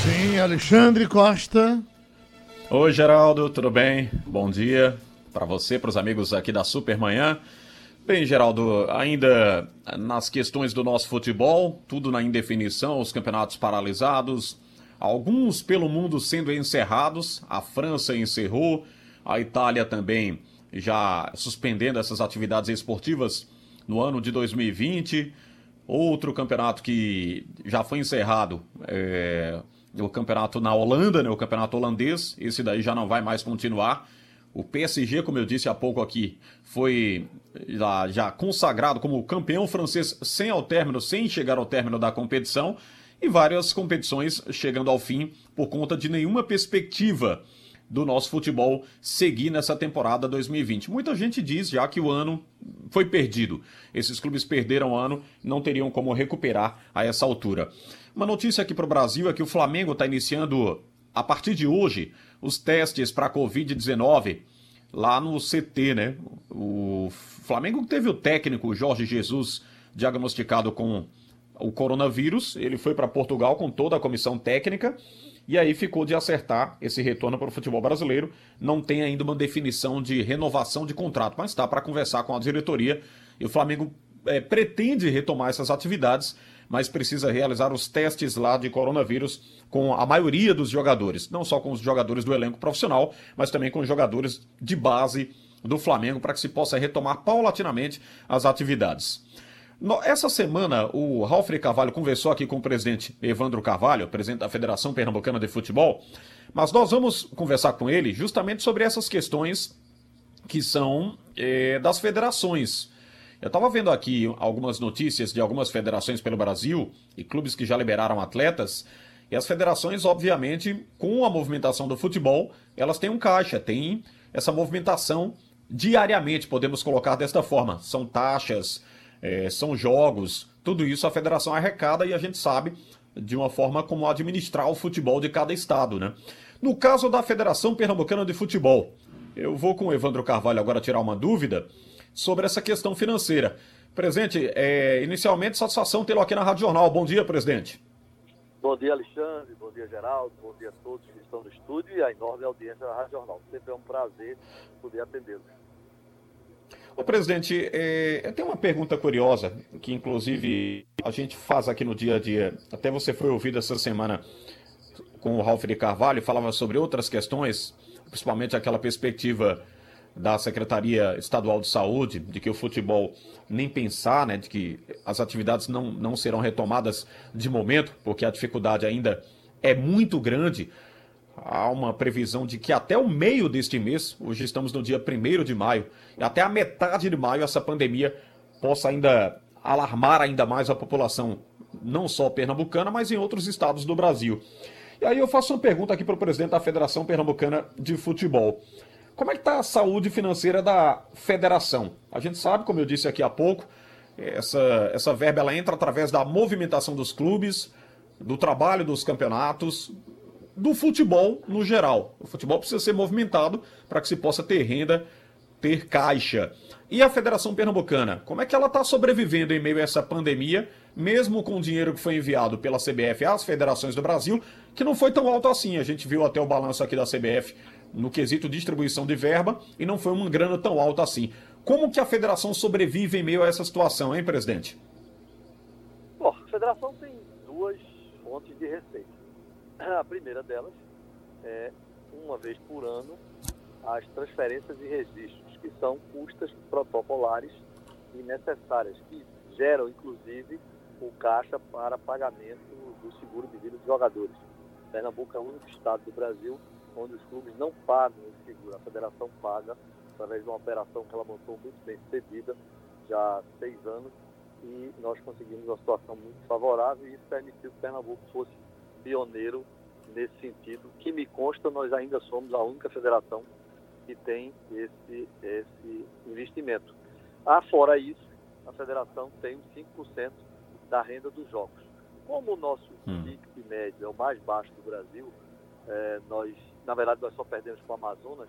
Sim, Alexandre Costa. Oi, Geraldo, tudo bem? Bom dia para você, para os amigos aqui da Supermanhã. Bem, Geraldo, ainda nas questões do nosso futebol, tudo na indefinição, os campeonatos paralisados, alguns pelo mundo sendo encerrados, a França encerrou, a Itália também já suspendendo essas atividades esportivas no ano de 2020. Outro campeonato que já foi encerrado o campeonato na Holanda, né, o campeonato holandês, esse daí já não vai mais continuar. O PSG, como eu disse há pouco aqui, foi já consagrado como campeão francês sem chegar ao término da competição, e várias competições chegando ao fim por conta de nenhuma perspectiva do nosso futebol seguir nessa temporada 2020. Muita gente diz já que o ano foi perdido. Esses clubes perderam o ano, não teriam como recuperar a essa altura. Uma notícia aqui para o Brasil é que o Flamengo está iniciando, a partir de hoje, os testes para a Covid-19 lá no CT, né? O Flamengo teve o técnico Jorge Jesus diagnosticado com o coronavírus, ele foi para Portugal com toda a comissão técnica, e aí ficou de acertar esse retorno para o futebol brasileiro. Não tem ainda uma definição de renovação de contrato, mas está para conversar com a diretoria. E o Flamengo pretende retomar essas atividades, mas precisa realizar os testes lá de coronavírus com a maioria dos jogadores. Não só com os jogadores do elenco profissional, mas também com os jogadores de base do Flamengo, para que se possa retomar paulatinamente as atividades. Essa semana, o Ralf Carvalho conversou aqui com o presidente Evandro Carvalho, presidente da Federação Pernambucana de Futebol, mas nós vamos conversar com ele justamente sobre essas questões que são das federações. Eu estava vendo aqui algumas notícias de algumas federações pelo Brasil e clubes que já liberaram atletas, e as federações, obviamente, com a movimentação do futebol, elas têm um caixa, têm essa movimentação diariamente, podemos colocar desta forma. São taxas, são jogos, tudo isso a federação arrecada, e a gente sabe de uma forma como administrar o futebol de cada estado, né? No caso da Federação Pernambucana de Futebol, eu vou com o Evandro Carvalho agora tirar uma dúvida sobre essa questão financeira. Presidente, inicialmente, satisfação tê-lo aqui na Rádio Jornal. Bom dia, presidente. Bom dia, Alexandre. Bom dia, Geraldo. Bom dia a todos que estão no estúdio e a enorme audiência da Rádio Jornal. Sempre é um prazer poder atendê-los. Ô, presidente, eu tenho uma pergunta curiosa, que inclusive a gente faz aqui no dia a dia. Até você foi ouvido essa semana com o Ralf de Carvalho, falava sobre outras questões, principalmente aquela perspectiva da Secretaria Estadual de Saúde, de que o futebol nem pensar, né, de que as atividades não serão retomadas de momento, porque a dificuldade ainda é muito grande. Há uma previsão de que até o meio deste mês, hoje estamos no dia 1º de maio, e até a metade de maio essa pandemia possa ainda alarmar ainda mais a população, não só pernambucana, mas em outros estados do Brasil. E aí eu faço uma pergunta aqui para o presidente da Federação Pernambucana de Futebol. Como é que está a saúde financeira da federação? A gente sabe, como eu disse aqui há pouco, essa verba ela entra através da movimentação dos clubes, do trabalho dos campeonatos, do futebol no geral. O futebol precisa ser movimentado para que se possa ter renda, ter caixa. E a Federação Pernambucana, como é que ela está sobrevivendo em meio a essa pandemia, mesmo com o dinheiro que foi enviado pela CBF às federações do Brasil, que não foi tão alto assim? A gente viu até o balanço aqui da CBF no quesito distribuição de verba, e não foi uma grana tão alta assim. Como que a federação sobrevive em meio a essa situação, hein, presidente? Bom, a federação tem duas fontes de receita. A primeira delas é, uma vez por ano, as transferências e registros, que são custas protocolares e necessárias, que geram, inclusive, o caixa para pagamento do seguro de vida dos jogadores. Pernambuco é o único estado do Brasil onde os clubes não pagam esse seguro. A federação paga através de uma operação que ela montou muito bem sucedida, já há 6 anos, e nós conseguimos uma situação muito favorável, e isso permitiu que Pernambuco fosse pioneiro nesse sentido. Que me consta, nós ainda somos a única federação que tem esse investimento. Fora isso, a federação tem 5% da renda dos jogos. Como o nosso ticket médio é o mais baixo do Brasil, nós só perdemos para o Amazonas,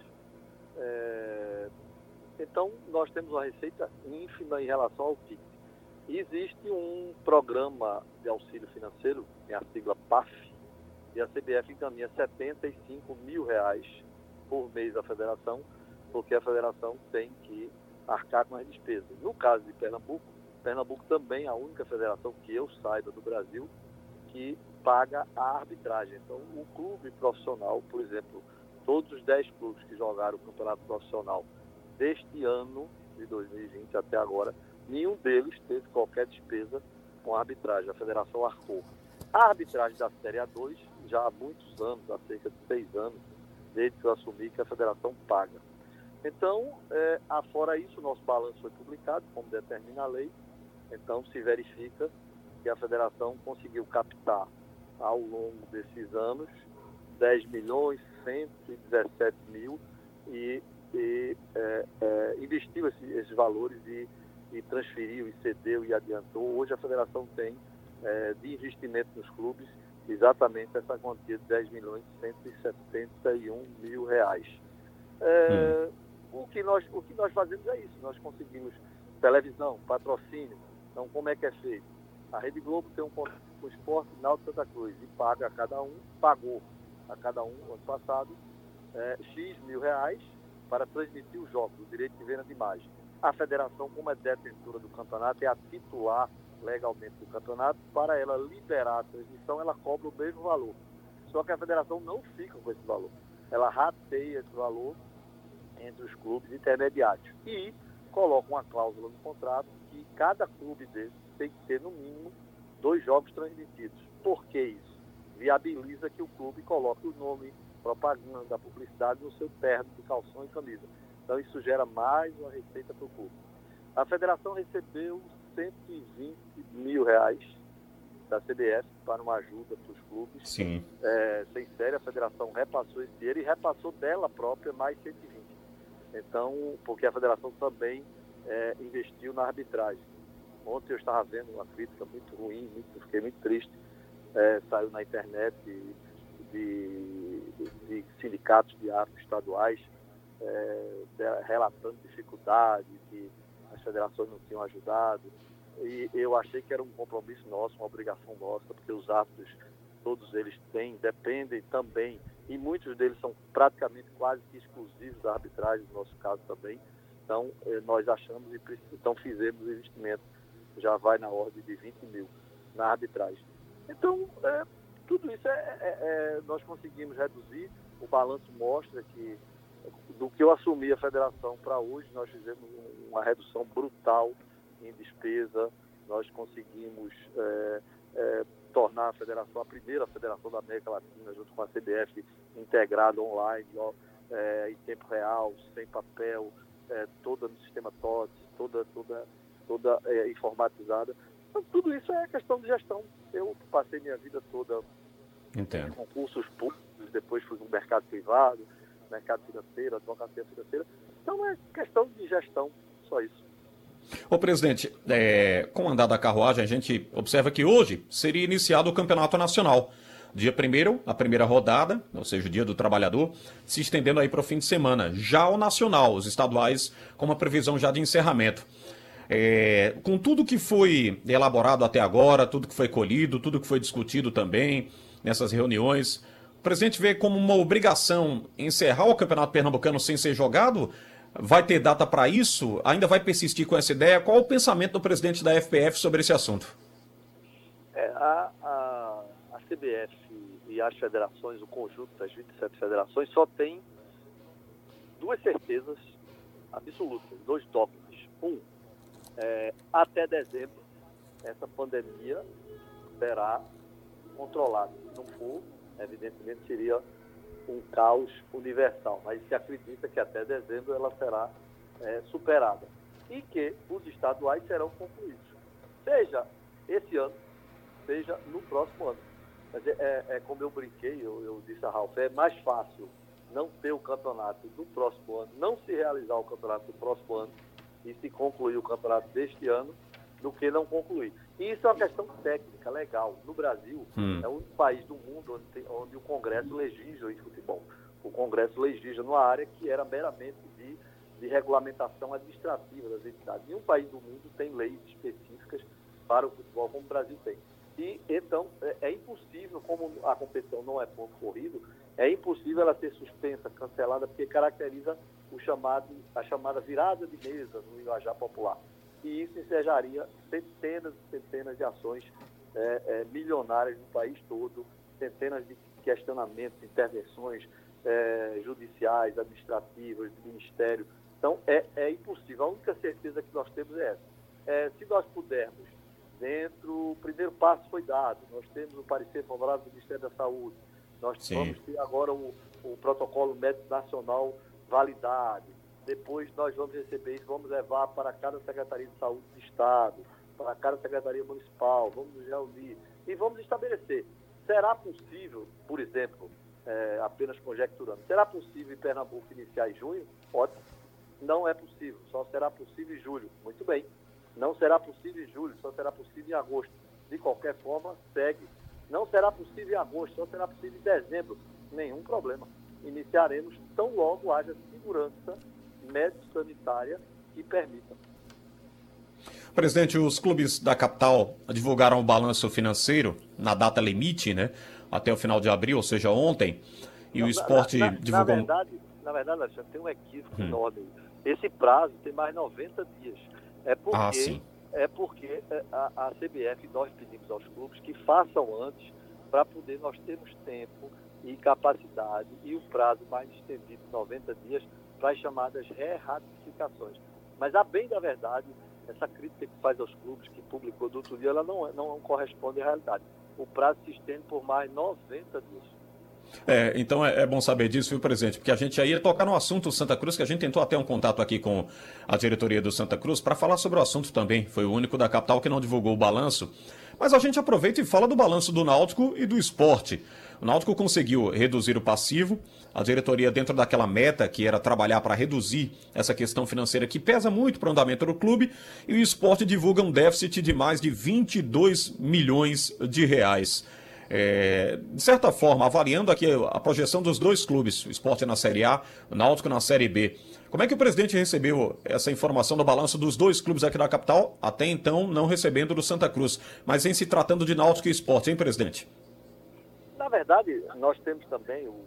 então nós temos uma receita ínfima em relação ao ticket. Existe um programa de auxílio financeiro, tem a sigla PAF, e a CBF encaminha R$75 mil por mês à federação, porque a federação tem que arcar com as despesas. No caso de Pernambuco, Pernambuco também é a única federação que eu saiba do Brasil que paga a arbitragem. Então, o clube profissional, por exemplo, todos os 10 clubes que jogaram o campeonato profissional deste ano, de 2020 até agora, nenhum deles teve qualquer despesa com a arbitragem. A federação arcou. A arbitragem da Série A2, já há muitos anos, há cerca de 6 anos, desde que eu assumi, que a federação paga. Então, afora isso, o nosso balanço foi publicado, como determina a lei. Então, se verifica que a federação conseguiu captar, ao longo desses anos, 10.117.000 e investiu esses valores e transferiu, e cedeu e adiantou. Hoje a federação tem de investimento nos clubes exatamente essa quantia de R$10.171.000. O que nós fazemos é isso. Nós conseguimos televisão, patrocínio. Então, como é que é feito? A Rede Globo tem um contrato com o Esporte Náutico Santa Cruz e paga a cada um, pagou a cada um, ano passado, X mil reais para transmitir os jogos, o direito de venda de imagem. A federação, como é detentora do campeonato, é a titular legalmente do campeonato. Para ela liberar a transmissão, ela cobra o mesmo valor. Só que a federação não fica com esse valor. Ela rateia esse valor entre os clubes intermediários e coloca uma cláusula no contrato que cada clube desse tem que ter, no mínimo, 2 jogos transmitidos. Por que isso? Viabiliza que o clube coloque o nome, propaganda, publicidade no seu terno de calção e camisa. Então, isso gera mais uma receita para o clube. A federação recebeu R$120 mil da CBF para uma ajuda para os clubes. Sim. Sem série, a federação repassou esse dinheiro e repassou dela própria mais 120. Então, porque a federação também investiu na arbitragem. Ontem eu estava vendo uma crítica muito ruim, fiquei muito triste. Saiu na internet de sindicatos de árbitros estaduais relatando dificuldades, que as federações não tinham ajudado. E eu achei que era um compromisso nosso, uma obrigação nossa, porque os árbitros, todos eles dependem também, e muitos deles são praticamente quase que exclusivos da arbitragem, no nosso caso também. Então, nós achamos então fizemos o investimento, já vai na ordem de 20 mil na arbitragem. Então, tudo isso nós conseguimos reduzir. O balanço mostra que, do que eu assumi a federação para hoje, nós fizemos uma redução brutal em despesa. Nós conseguimos tornar a federação a primeira federação da América Latina, junto com a CBF, integrada online, em tempo real, sem papel, toda no sistema TOTS, toda informatizada. Então, tudo isso é questão de gestão. Eu passei minha vida toda em concursos públicos, depois fui no mercado privado, mercado financeiro, advocacia financeira. Então é questão de gestão, só isso. Ô presidente, com o andar da carruagem, a gente observa que hoje seria iniciado o Campeonato Nacional. Dia 1º, a primeira rodada, ou seja, o Dia do Trabalhador, se estendendo aí para o fim de semana. Já o Nacional, os estaduais, com uma previsão já de encerramento. Com tudo que foi elaborado até agora, tudo que foi colhido, tudo que foi discutido também nessas reuniões, o presidente vê como uma obrigação encerrar o Campeonato Pernambucano sem ser jogado? Vai ter data para isso? Ainda vai persistir com essa ideia? Qual o pensamento do presidente da FPF sobre esse assunto? A CBF e as federações, o conjunto das 27 federações, só tem 2 certezas absolutas, 2 dogmas. Até dezembro, essa pandemia será controlada. Se não for, evidentemente seria um caos universal, mas se acredita que até dezembro ela será superada e que os estaduais serão concluídos, seja esse ano, seja no próximo ano. Mas como eu brinquei, eu disse a Ralf, é mais fácil não ter o campeonato do próximo ano, não se realizar o campeonato do próximo ano e se concluir o campeonato deste ano, do que não concluir. E isso é uma questão técnica, legal. No Brasil, é o único país do mundo onde o Congresso legisla em futebol. O Congresso legisla numa área que era meramente de regulamentação administrativa das entidades. Nenhum país do mundo tem leis específicas para o futebol como o Brasil tem. E então é impossível, como a competição não é ponto corrido, é impossível ela ser suspensa, cancelada, porque caracteriza a chamada virada de mesa no linguajar popular. E isso ensejaria centenas e centenas de ações milionárias no país todo, centenas de questionamentos, intervenções judiciais, administrativas, do Ministério. Então, é impossível. A única certeza que nós temos é essa. Se nós pudermos, o primeiro passo foi dado, nós temos o parecer favorável do Ministério da Saúde, nós vamos ter agora o protocolo médico nacional validado, depois nós vamos receber isso, vamos levar para cada Secretaria de Saúde do Estado, para cada Secretaria Municipal, vamos nos reunir e vamos estabelecer. Será possível, por exemplo, apenas conjecturando, será possível em Pernambuco iniciar em junho? Ótimo. Não é possível, só será possível em julho. Muito bem. Não será possível em julho, só será possível em agosto. De qualquer forma, segue. Não será possível em agosto, só será possível em dezembro. Nenhum problema. Iniciaremos tão logo haja segurança médico-sanitária que permita. Presidente, os clubes da capital divulgaram o balanço financeiro na data limite, né? Até o final de abril, ou seja, ontem. E o esporte divulgou... Na verdade, Alexandre, tem um equívoco enorme. Esse prazo tem mais 90 dias. É porque a CBF, nós pedimos aos clubes que façam antes para poder nós termos tempo e capacidade e o prazo mais estendido, 90 dias, para as chamadas re-ratificações. Mas, a bem da verdade, essa crítica que faz aos clubes, que publicou do outro dia, ela não corresponde à realidade. O prazo se estende por mais 90 dias. Então é bom saber disso, viu, presidente? Porque a gente ia tocar no assunto Santa Cruz, que a gente tentou até um contato aqui com a diretoria do Santa Cruz para falar sobre o assunto também. Foi o único da capital que não divulgou o balanço. Mas a gente aproveita e fala do balanço do Náutico e do esporte. O Náutico conseguiu reduzir o passivo, a diretoria dentro daquela meta que era trabalhar para reduzir essa questão financeira que pesa muito para o andamento do clube, e o esporte divulga um déficit de mais de 22 milhões de reais. De certa forma, avaliando aqui a projeção dos dois clubes, o Sport na Série A, o Náutico na Série B, como é que o presidente recebeu essa informação do balanço dos dois clubes aqui da capital, até então não recebendo do Santa Cruz, mas em se tratando de Náutico e Sport, hein, presidente? Na verdade, nós temos também o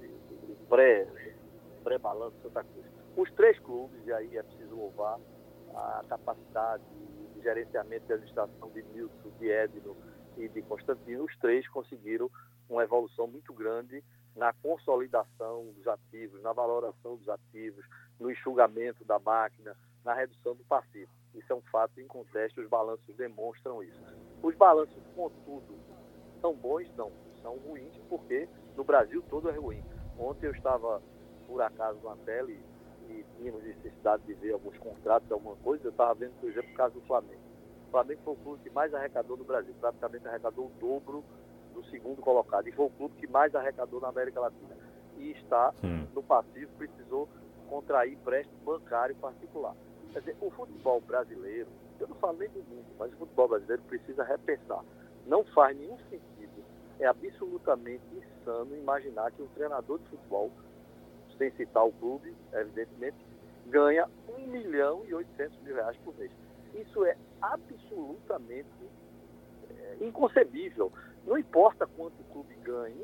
pré-balanço do Santa Cruz. Os três clubes, e aí é preciso louvar a capacidade de gerenciamento e administração de Milton, de Edno e de Constantino, os três conseguiram uma evolução muito grande na consolidação dos ativos, na valoração dos ativos, no enxugamento da máquina, na redução do passivo. Isso é um fato inconteste, os balanços demonstram isso. Os balanços, contudo, são bons? Não. São ruins porque no Brasil todo é ruim. Ontem eu estava, por acaso, na tele e tínhamos necessidade de ver alguns contratos, alguma coisa. Eu estava vendo, por exemplo, o caso do Flamengo. O Flamengo foi o clube que mais arrecadou no Brasil, praticamente arrecadou o dobro do segundo colocado, e foi o clube que mais arrecadou na América Latina. E está no passivo, precisou contrair empréstimo bancário particular. Quer dizer, o futebol brasileiro, eu não falo nem do mundo, mas o futebol brasileiro precisa repensar. Não faz nenhum sentido, é absolutamente insano imaginar que um treinador de futebol, sem citar o clube, evidentemente, ganha R$1.800.000 por mês. Isso é absolutamente inconcebível. Não importa quanto o clube ganhe,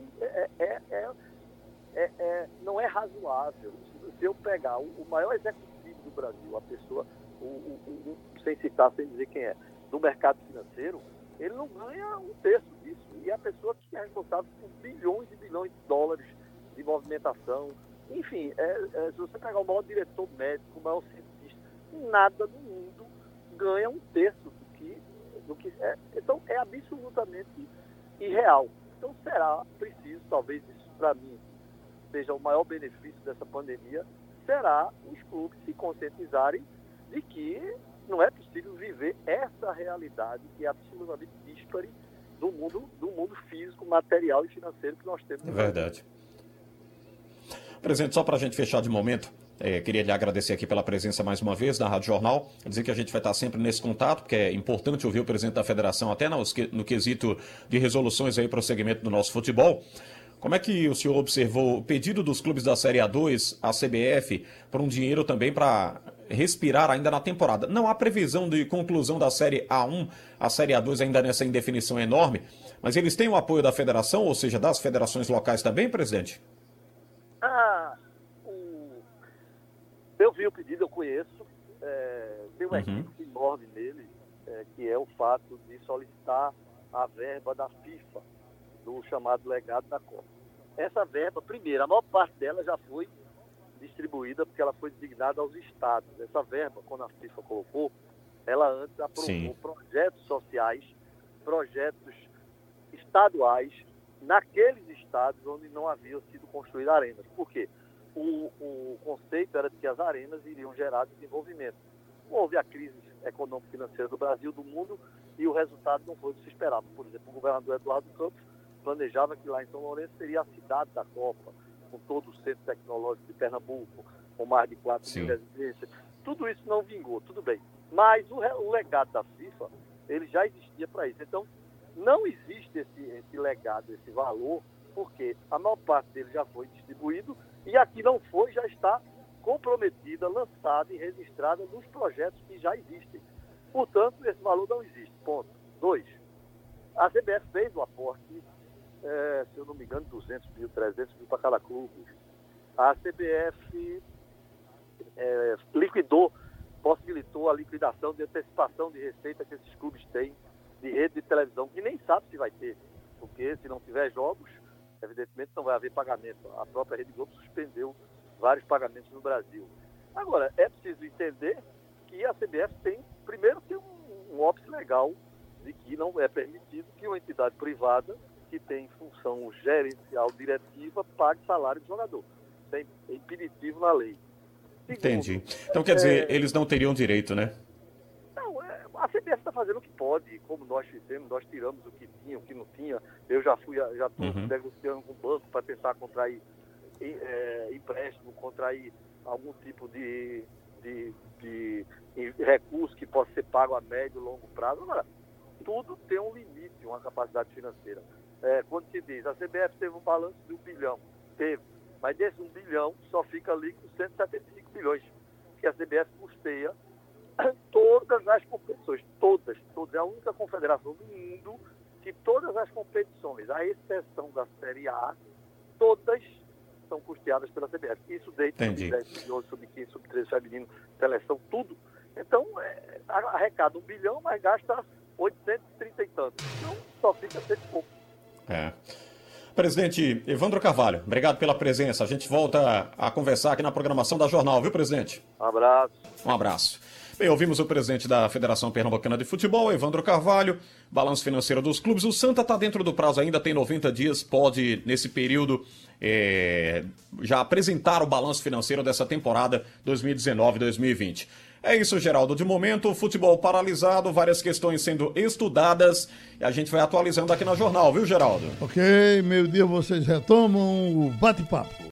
não é razoável. Se eu pegar o maior executivo do Brasil, a pessoa, sem citar, sem dizer quem é, do mercado financeiro, ele não ganha um terço disso. E a pessoa que é responsável por bilhões e bilhões de dólares de movimentação. Enfim, se você pegar o maior diretor médico, o maior cientista, nada no mundo ganha um terço do que é. Então, é absolutamente irreal. Então, será preciso, talvez isso para mim seja o maior benefício dessa pandemia, será os clubes se conscientizarem de que não é possível viver essa realidade que é absolutamente díspare do mundo físico, material e financeiro que nós temos. É verdade. Presidente, só para a gente fechar de momento, queria lhe agradecer aqui pela presença mais uma vez na Rádio Jornal, dizer que a gente vai estar sempre nesse contato, porque é importante ouvir o presidente da federação até no quesito de resoluções aí para o segmento do nosso futebol. Como é que o senhor observou o pedido dos clubes da Série A2 à CBF por um dinheiro também para respirar ainda na temporada? Não há previsão de conclusão da Série A1, a Série A2 ainda nessa indefinição enorme, Mas eles têm o apoio da federação, ou seja, das federações locais também, presidente? Eu vi o pedido, eu conheço. Tem uma equipe enorme nele, que é o fato de solicitar a verba da FIFA, do chamado legado da Copa. Essa verba, primeiro, a maior parte dela já foi distribuída porque ela foi designada aos estados. Essa verba, quando a FIFA colocou, ela antes aprovou projetos sociais, projetos estaduais, naqueles estados onde não haviam sido construídas arenas. Por quê? O conceito era de que as arenas iriam gerar desenvolvimento. Houve a crise econômico-financeira do Brasil, do mundo, e o resultado não foi o que se esperava. Por exemplo, o governador Eduardo Campos planejava que lá em São Lourenço seria a cidade da Copa, com todo o centro tecnológico de Pernambuco, com mais de 4 mil residências. Tudo isso não vingou, tudo bem. Mas o legado da FIFA, ele já existia para isso. Então, não existe esse legado, esse valor, porque a maior parte dele já foi distribuído e aqui não foi, já está comprometida, lançada e registrada nos projetos que já existem. Portanto, esse valor não existe. Ponto. 2. A CBF fez o aporte, se eu não me engano, 200 mil, 300 mil para cada clube. A CBF possibilitou a liquidação de antecipação de receita que esses clubes têm de rede de televisão, que nem sabe se vai ter, porque se não tiver jogos, evidentemente não vai haver pagamento. A própria Rede Globo suspendeu vários pagamentos no Brasil. Agora, é preciso entender que a CBF tem, primeiro, que um óbice legal de que não é permitido que uma entidade privada que tem função gerencial diretiva pague salário de jogador. Isso é impeditivo na lei. Segundo, entendi. Então, quer dizer, eles não teriam direito, né? Não, a CBF está fazendo o que pode, como nós fizemos, nós tiramos o que tinha, o que não tinha. Eu já estou negociando com o banco para tentar contrair empréstimo, contrair algum tipo de recurso que possa ser pago a médio e longo prazo. Agora, tudo tem um limite, uma capacidade financeira. Quando se diz, a CBF teve um balanço de 1 bilhão, teve, mas desse 1 bilhão só fica líquido 175 bilhões, que a CBF custeia todas as competições, todas. É a única confederação do mundo que todas as competições, à exceção da Série A, todas são custeadas pela CBF. Isso desde sub-10, sub-11, sub-15, sub-13, feminino, seleção, tudo. Então, arrecada 1 bilhão, mas gasta 830 e tanto. Então, só fica 100 e pouco. Presidente Evandro Carvalho, obrigado pela presença. A gente volta a conversar aqui na programação da Jornal, viu, presidente? Um abraço. Bem, ouvimos o presidente da Federação Pernambucana de Futebol, Evandro Carvalho, balanço financeiro dos clubes. O Santa está dentro do prazo ainda, tem 90 dias, pode, nesse período, já apresentar o balanço financeiro dessa temporada 2019-2020. É isso, Geraldo. De momento, o futebol paralisado, várias questões sendo estudadas e a gente vai atualizando aqui na Jornal, viu, Geraldo? Ok, meio-dia vocês retomam o bate-papo.